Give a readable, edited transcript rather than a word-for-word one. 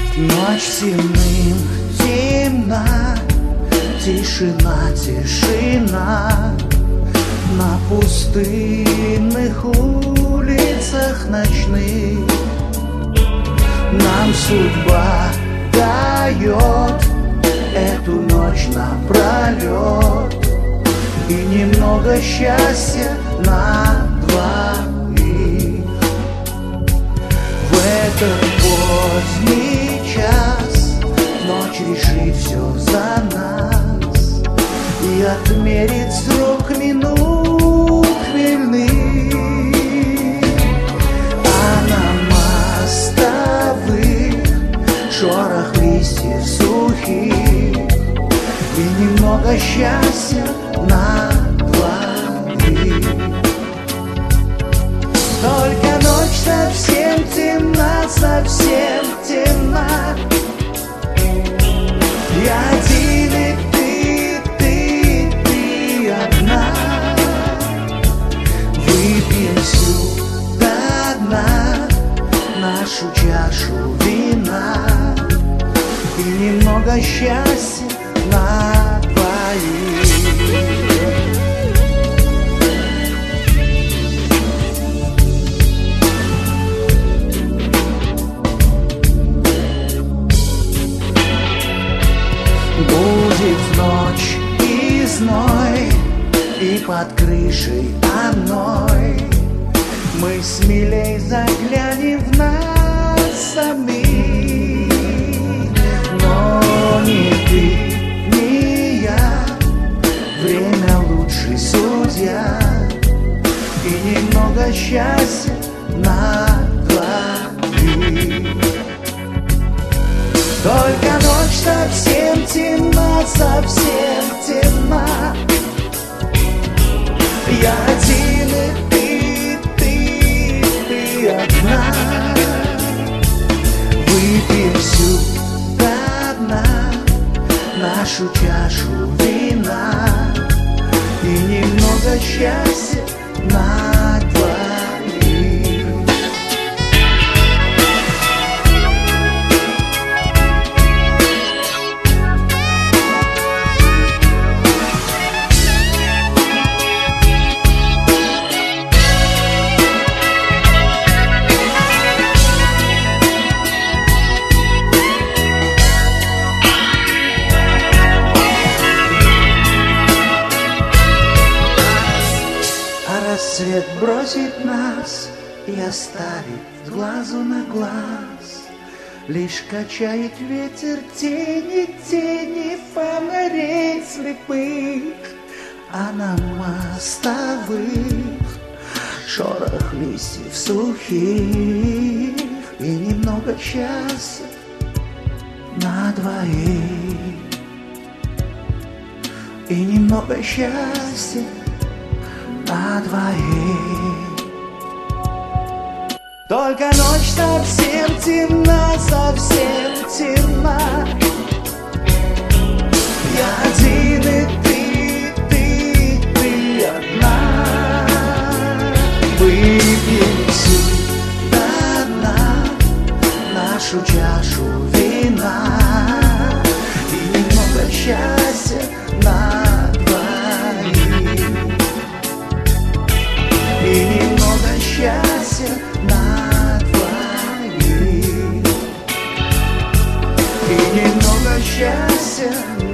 Ночь темным, темна, тишина, тишина. На пустынных улицах ночных нам судьба дает эту ночь напролет и немного счастья на двоих. В этот поздний час ночь решит все за нас и отмерит срок минут хмельных. А на мостовых шорох листьев сухих и немного счастья на двоих. Только ночь совсем темна, совсем темна. Я один и ты одна. Выпьем всю до дна нашу чашу вина и немного счастья на двоих. Будет ночь и зной, и под крышей одной мы смелей заглянем в нас самих. Но ни ты, ни я, время лучший судья и немного счастья на двоих. Только ночь совсем темна, совсем темна. Я один и ты одна. Выпьем всю до дна нашу чашу вина и немного счастья на двоих. Рассвет бросит нас и оставит с глазу на глаз. Лишь качает ветер тени, тени фонарей слепых. А на мостовых шорох листьев сухих и немного счастья на двоих. И немного счастья на двоих. Только ночь совсем темна, совсем темна. Я один и ты одна. Выпьем всю до дна нашу чашу вина и немного счастья на двоих. И немного счастья на двоих. И немного счастья